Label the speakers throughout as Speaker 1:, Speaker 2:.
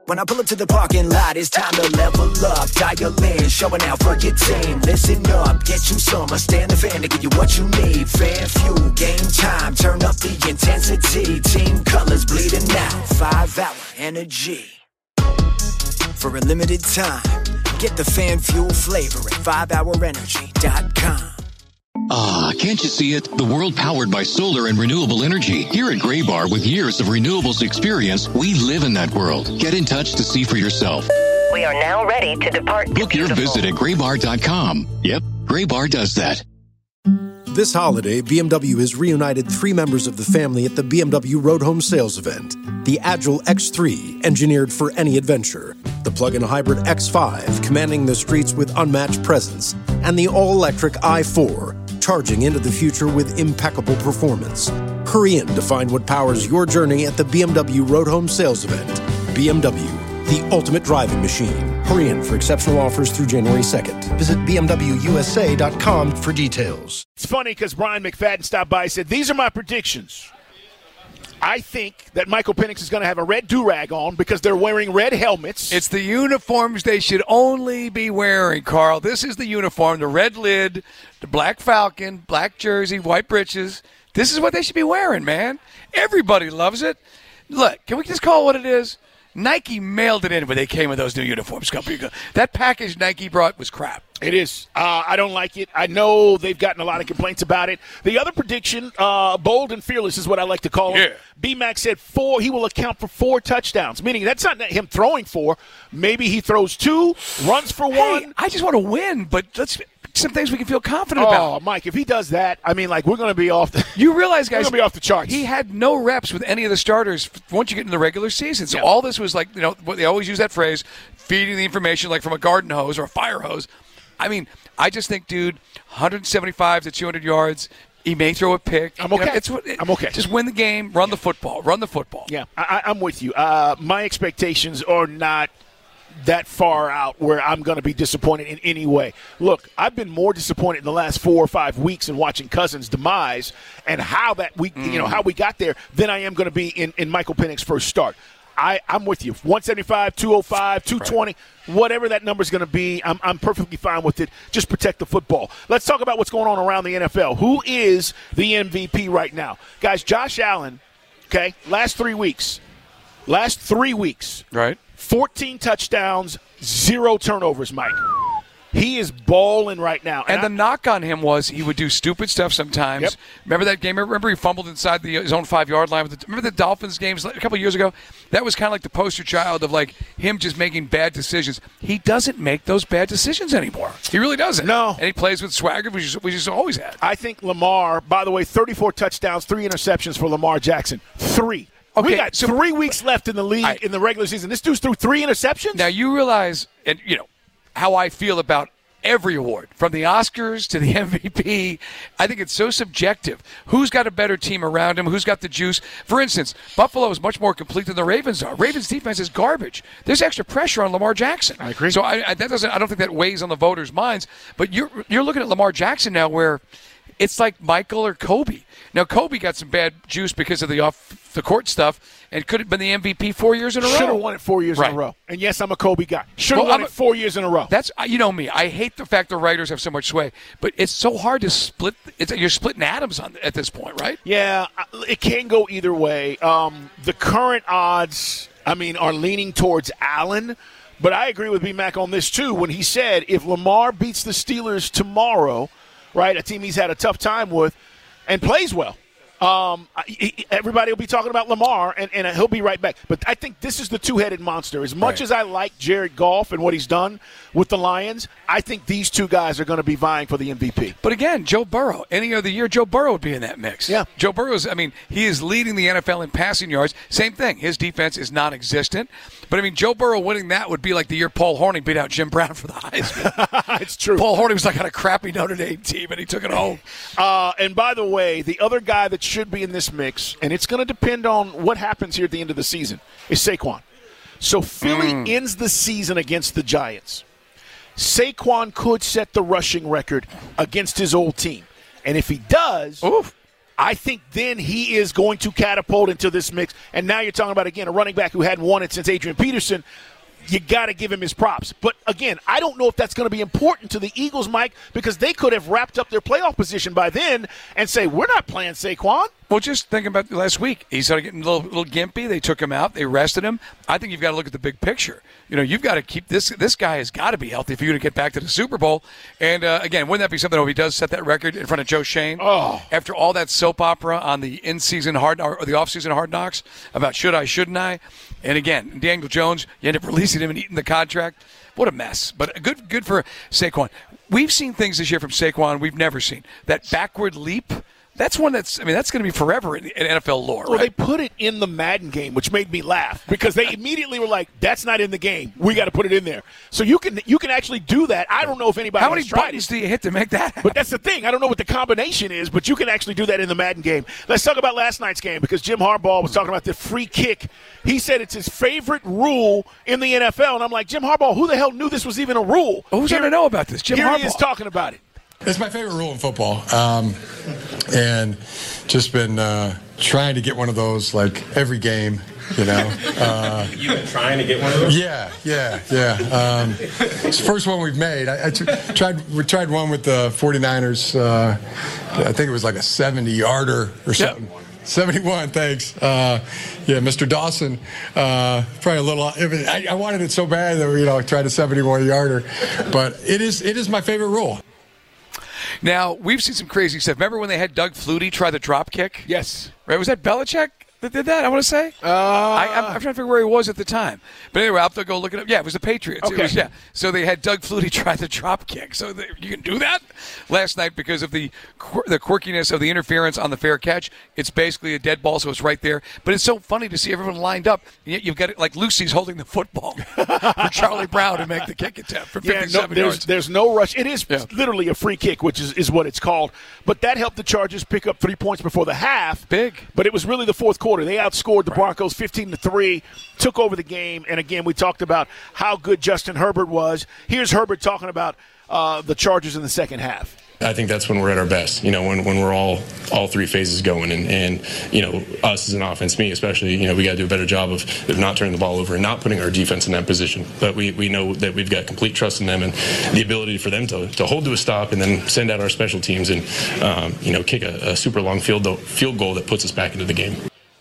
Speaker 1: When I pull up to the parking lot, it's time to level up. Dial in, showing out for your team. Listen up, get you some. Stand the fan to give you what you need. Fan fuel, game time, turn up the intensity. Team colors bleeding out, 5-hour energy. For a limited time, get the fan fuel flavor at 5hourenergy.com.
Speaker 2: Ah, can't you see it? The world powered by solar and renewable energy. Here at Graybar, with years of renewables experience, we live in that world. Get in touch to see for yourself.
Speaker 3: We are now ready to depart.
Speaker 2: Book your visit at graybar.com. Yep, Graybar does that.
Speaker 4: This holiday, BMW has reunited 3 members of the family at the BMW Road Home Sales event. The Agile X3, engineered for any adventure. The plug-in hybrid X5, commanding the streets with unmatched presence. And the all-electric i4, charging into the future with impeccable performance. Hurry in to find what powers your journey at the BMW Road Home Sales event. BMW, the ultimate driving machine. Hurry in for exceptional offers through January 2nd. Visit BMWUSA.com for details.
Speaker 5: It's funny because Brian McFadden stopped by and said, these are my predictions. I think that Michael Penix is going to have a red do-rag on because they're wearing red helmets.
Speaker 6: It's the uniforms they should only be wearing, Carl. This is the uniform, the red lid, the black falcon, black jersey, white breeches. This is what they should be wearing, man. Everybody loves it. Look, can we just call it what it is? Nike mailed it in when they came with those new uniforms. That package Nike brought was crap.
Speaker 5: It is. I don't like it. I know they've gotten a lot of complaints about it. The other prediction, bold and fearless is what I like to call him. B-Mac said he will account for 4 touchdowns, meaning that's not him throwing 4. Maybe he throws 2, runs for 1.
Speaker 6: I just want to win, but let's some things we can feel confident about.
Speaker 5: Oh, Mike, if he does that, I mean, like, we're going to be off the
Speaker 6: You realize, guys,
Speaker 5: we're going to be off the charts.
Speaker 6: He had no reps with any of the starters once you get in the regular season. So all this was like, what they always use that phrase, feeding the information like from a garden hose or a fire hose. I mean, I just think, dude, 175 to 200 yards. He may throw a pick.
Speaker 5: I'm okay. I'm okay.
Speaker 6: Just win the game, run the football.
Speaker 5: Yeah, I'm with you. My expectations are not that far out where I'm going to be disappointed in any way. Look, I've been more disappointed in the last 4 or 5 weeks in watching Cousins' demise and how that we, how we got there than I am going to be in Michael Penix's first start. I'm with you. 175, 205, 220, whatever that number is going to be, I'm perfectly fine with it. Just protect the football. Let's talk about what's going on around the NFL. Who is the MVP right now? Guys, Josh Allen, last 3 weeks.
Speaker 6: Right.
Speaker 5: 14 touchdowns, 0 turnovers, Mike. He is balling right now.
Speaker 6: And the knock on him was he would do stupid stuff sometimes.
Speaker 5: Yep.
Speaker 6: Remember that game? Remember he fumbled inside his own 5-yard line? Remember the Dolphins games a couple of years ago? That was kind of like the poster child of like him just making bad decisions. He doesn't make those bad decisions anymore. He really doesn't.
Speaker 5: No.
Speaker 6: And he plays with swagger, which he's always had.
Speaker 5: I think Lamar, by the way, 34 touchdowns, 3 interceptions for Lamar Jackson. 3.
Speaker 6: Okay,
Speaker 5: we got 3 weeks left in the league in the regular season. This dude's threw 3 interceptions?
Speaker 6: Now, you realize, and how I feel about every award, from the Oscars to the MVP. I think it's so subjective. Who's got a better team around him? Who's got the juice? For instance, Buffalo is much more complete than the Ravens are. Ravens' defense is garbage. There's extra pressure on Lamar Jackson.
Speaker 5: I agree.
Speaker 6: So I don't think that weighs on the voters' minds. But you're looking at Lamar Jackson now where it's like Michael or Kobe. Now, Kobe got some bad juice because of the off-the-court stuff and could have been the MVP 4 years in a row.
Speaker 5: Should have won it 4 years in a row. And, yes, I'm a Kobe guy. Should have won it 4 years in a row.
Speaker 6: That's me. I hate the fact the writers have so much sway. But it's so hard to split. You're splitting atoms at this point, right?
Speaker 5: Yeah, it can go either way. The current odds, are leaning towards Allen. But I agree with B-Mac on this, too, when he said if Lamar beats the Steelers tomorrow, right, a team he's had a tough time with, and plays well, everybody will be talking about Lamar, and he'll be right back. But I think this is the two-headed monster. As much as I like Jared Goff and what he's done with the Lions, I think these two guys are going to be vying for the MVP.
Speaker 6: But again, Joe Burrow, any other year, Joe Burrow would be in that mix.
Speaker 5: Yeah.
Speaker 6: Joe Burrow's, he is leading the NFL in passing yards. Same thing. His defense is non-existent. But, Joe Burrow winning that would be like the year Paul Hornung beat out Jim Brown for the Heisman.
Speaker 5: It's true.
Speaker 6: Paul Hornung was like on a crappy Notre Dame team, and he took it home.
Speaker 5: And by the way, the other guy that should be in this mix, and it's going to depend on what happens here at the end of the season, is Saquon. So Philly ends the season against the Giants. Saquon could set the rushing record against his old team. And if he does, I think then he is going to catapult into this mix. And now you're talking about, again, a running back who hadn't won it since Adrian Peterson. You got to give him his props. But, again, I don't know if that's going to be important to the Eagles, Mike, because they could have wrapped up their playoff position by then and say, we're not playing Saquon.
Speaker 6: Well, just thinking about last week, he started getting a little gimpy. They took him out. They rested him. I think you've got to look at the big picture. You've got to keep this guy has got to be healthy for you to get back to the Super Bowl. And, again, wouldn't that be something if he does set that record in front of Joe Shane?
Speaker 5: Oh.
Speaker 6: After all that soap opera on the in-season or the off-season Hard Knocks about should I, shouldn't I? And, again, Daniel Jones, you end up releasing him and eating the contract. What a mess. But good for Saquon. We've seen things this year from Saquon we've never seen. That backward leap. That's one that's going to be forever in NFL lore, right?
Speaker 5: Well, they put it in the Madden game, which made me laugh because they immediately were like, that's not in the game. We got to put it in there. So you can actually do that. I don't know if anybody
Speaker 6: How many
Speaker 5: has tried
Speaker 6: buttons
Speaker 5: it.
Speaker 6: do you hit to make that happen?
Speaker 5: But that's the thing. I don't know what the combination is, but you can actually do that in the Madden game. Let's talk about last night's game because Jim Harbaugh was talking about the free kick. He said it's his favorite rule in the NFL. And I'm like, Jim Harbaugh, who the hell knew this was even a rule?
Speaker 6: Who's going to know about this? Jim
Speaker 5: Here
Speaker 6: Harbaugh.
Speaker 5: he is talking about it.
Speaker 7: It's my favorite rule in football, and just been trying to get one of those like every game, You've
Speaker 8: been trying to get one of those?
Speaker 7: Yeah. It's the first one we've made. We tried one with the 49ers. I think it was like a 70-yarder or something.
Speaker 6: Yep.
Speaker 7: 71, thanks. Mr. Dawson, probably a little. I wanted it so bad that I tried a 71-yarder, but it is my favorite rule.
Speaker 6: Now, we've seen some crazy stuff. Remember when they had Doug Flutie try the drop kick?
Speaker 5: Yes.
Speaker 6: Right? Was that Belichick that did that, I want to say? I'm trying to figure where he was at the time. But anyway, I'll have to go look it up. Yeah, it was the Patriots.
Speaker 5: Okay.
Speaker 6: So they had Doug Flutie try the drop kick. So you can do that? Last night, because of the quirkiness of the interference on the fair catch, it's basically a dead ball, so it's right there. But it's so funny to see everyone lined up. And yet you've got it like Lucy's holding the football for Charlie Brown to make the kick attempt from 57 yards.
Speaker 5: There's no rush. It is literally a free kick, which is what it's called. But that helped the Chargers pick up 3 points before the half.
Speaker 6: Big.
Speaker 5: But it was really the fourth quarter. They outscored the Broncos 15-3, took over the game. And, again, we talked about how good Justin Herbert was. Here's Herbert talking about the Chargers in the second half.
Speaker 8: I think that's when we're at our best, when we're all three phases going. And us as an offense, me especially, we got to do a better job of not turning the ball over and not putting our defense in that position. But we know that we've got complete trust in them and the ability for them to hold to a stop and then send out our special teams and, kick a super long field goal that puts us back into the game.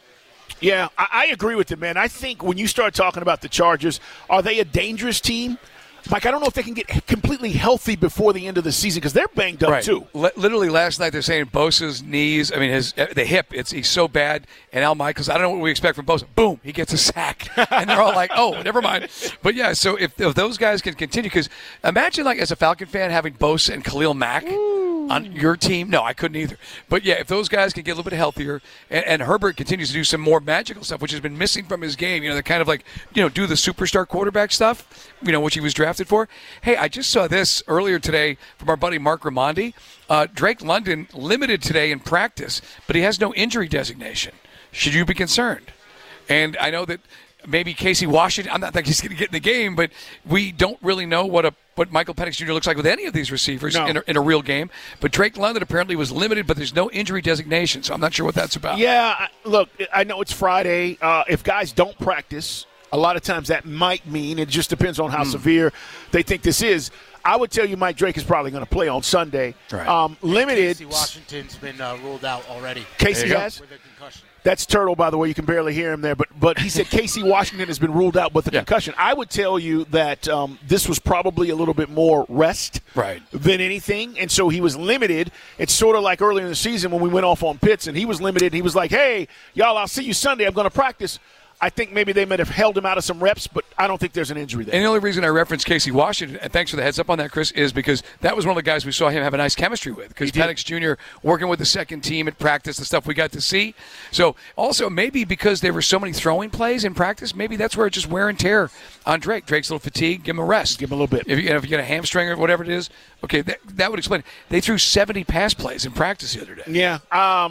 Speaker 5: Yeah, I agree with you, man. I think when you start talking about the Chargers, are they a dangerous team? Mike, I don't know if they can get completely healthy before the end of the season because they're banged up too.
Speaker 6: Literally last night they're saying Bosa's knees, the hip, he's so bad. And Al Michaels, I don't know what we expect from Bosa. Boom, he gets a sack. And they're all like, oh, never mind. But, yeah, so if those guys can continue, because imagine like as a Falcon fan having Bosa and Khalil Mack on your team. No, I couldn't either. But, yeah, if those guys can get a little bit healthier and Herbert continues to do some more magical stuff, which has been missing from his game, the kind of like, do the superstar quarterback stuff, which he was drafted for. Hey, I just saw this earlier today from our buddy Mark Raimondi. Drake London limited today in practice, but he has no injury designation. Should you be concerned? And I know that maybe Casey Washington, I'm not thinking he's going to get in the game, but we don't really know what Michael Penix Jr. looks like with any of these receivers in a real game. But Drake London apparently was limited, but there's no injury designation, so I'm not sure what that's about.
Speaker 5: Yeah, look, I know it's Friday. If guys don't practice, a lot of times that might mean, it just depends on how severe they think this is. I would tell you Mike Drake is probably going to play on Sunday.
Speaker 6: Right.
Speaker 5: Limited.
Speaker 9: Casey Washington's been ruled out already.
Speaker 5: Casey has?
Speaker 9: With a concussion.
Speaker 5: That's Turtle, by the way. You can barely hear him there. But he said Casey Washington has been ruled out with a concussion. I would tell you that this was probably a little bit more rest than anything. And so he was limited. It's sort of like earlier in the season when we went off on Pitts, and he was limited. He was like, hey, y'all, I'll see you Sunday. I'm going to practice. I think maybe they might have held him out of some reps, but I don't think there's an injury there.
Speaker 6: And the only reason I referenced Casey Washington, and thanks for the heads up on that, Chris, is because that was one of the guys we saw him have a nice chemistry with. Because Penix Jr. working with the second team at practice, the stuff we got to see. So also maybe because there were so many throwing plays in practice, maybe that's where it's just wear and tear on Drake. Drake's a little fatigued. Give him a rest.
Speaker 5: Give him a little bit.
Speaker 6: If you get a hamstring or whatever it is, okay, that would explain it. They threw 70 pass plays in practice the other day.
Speaker 5: Yeah.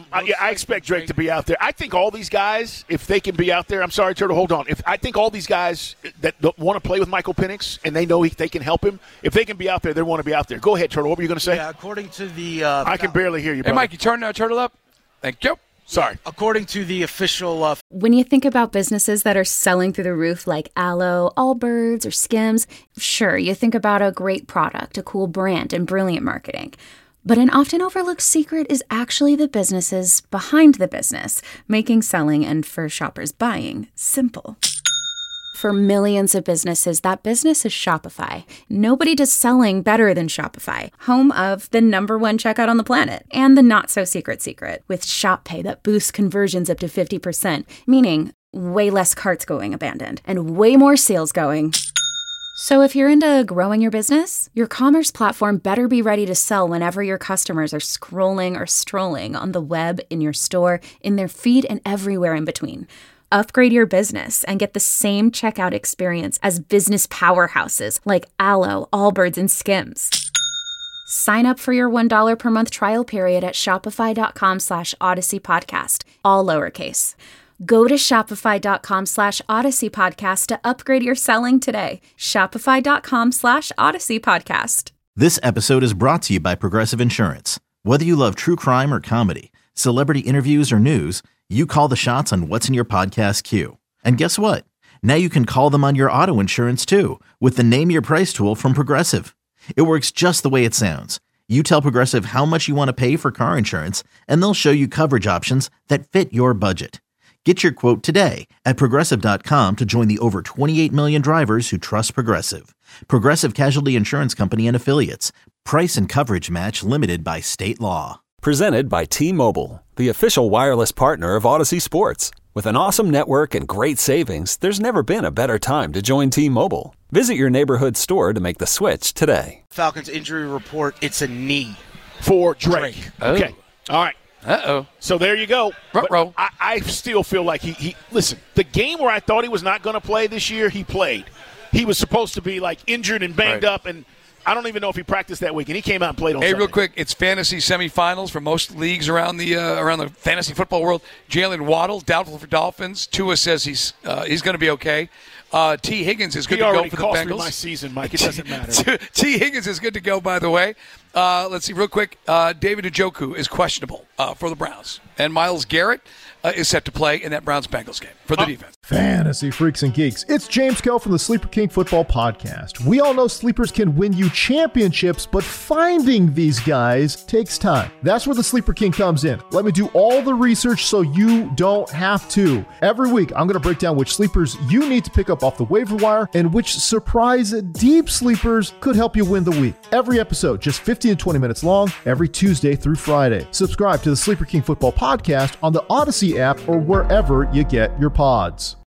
Speaker 5: I expect Drake to be out there. I think all these guys, if they can be out there, I'm sorry, Turtle, hold on. I think all these guys that want to play with Michael Penix and they know they can help him, if they can be out there, they want to be out there. Go ahead, Turtle. What were you going to say?
Speaker 9: Yeah, according to the
Speaker 5: I can barely hear you, brother.
Speaker 6: Hey, Mike, you turn Turtle up? Thank you.
Speaker 5: Sorry.
Speaker 9: According to the official...
Speaker 10: When you think about businesses that are selling through the roof like Aloe, Allbirds, or Skims, sure, you think about a great product, a cool brand, and brilliant marketing. But an often overlooked secret is actually the businesses behind the business, making selling and, for shoppers, buying simple. For millions of businesses, that business is Shopify. Nobody does selling better than Shopify, home of the #1 checkout on the planet, and the not-so-secret secret, with Shop Pay that boosts conversions up to 50%, meaning way less carts going abandoned, and way more sales going. So if you're into growing your business, your commerce platform better be ready to sell whenever your customers are scrolling or strolling on the web, in your store, in their feed, and everywhere in between. Upgrade your business and get the same checkout experience as business powerhouses like Aloe, Allbirds, and Skims. Sign up for your $1 per month trial period at shopify.com/Odyssey Podcast, all lowercase. Go to shopify.com/Odyssey Podcast to upgrade your selling today. Shopify.com/Odyssey Podcast.
Speaker 11: This episode is brought to you by Progressive Insurance. Whether you love true crime or comedy, celebrity interviews or news, you call the shots on what's in your podcast queue. And guess what? Now you can call them on your auto insurance too with the Name Your Price tool from Progressive. It works just the way it sounds. You tell Progressive how much you want to pay for car insurance, and they'll show you coverage options that fit your budget. Get your quote today at Progressive.com to join the over 28 million drivers who trust Progressive. Progressive Casualty Insurance Company and Affiliates. Price and coverage match limited by state law.
Speaker 12: Presented by T-Mobile, the official wireless partner of Odyssey Sports. With an awesome network and great savings, there's never been a better time to join T-Mobile. Visit your neighborhood store to make the switch today.
Speaker 9: Falcons injury report, it's a knee.
Speaker 5: For Drake.
Speaker 6: Oh.
Speaker 5: Okay. All right.
Speaker 6: Uh-oh.
Speaker 5: So there you go.
Speaker 6: Ruh-roh.
Speaker 5: I still feel like he listen, the game where I thought he was not going to play this year, he played. He was supposed to be like injured and banged up, and I don't even know if he practiced that week, and he came out and played on Sunday.
Speaker 6: Real quick, it's fantasy semifinals for most leagues around the fantasy football world. Jalen Waddle, doubtful for Dolphins. Tua says he's going to be okay. T. Higgins is good to go for the Bengals.
Speaker 5: He already cost me my season, Mike. It doesn't matter.
Speaker 6: T. Higgins is good to go, by the way. Let's see, real quick. David Njoku is questionable for the Browns. And Myles Garrett is set to play in that Browns-Bengals game for the defense.
Speaker 13: Fantasy freaks and geeks. It's James Koh from the Sleeper King Football Podcast. We all know sleepers can win you championships, but finding these guys takes time. That's where the Sleeper King comes in. Let me do all the research so you don't have to. Every week, I'm going to break down which sleepers you need to pick up off the waiver wire and which surprise deep sleepers could help you win the week. Every episode, just 15 to 20 minutes long, every Tuesday through Friday. Subscribe to the Sleeper King Football Podcast on the Odyssey app or wherever you get your pods.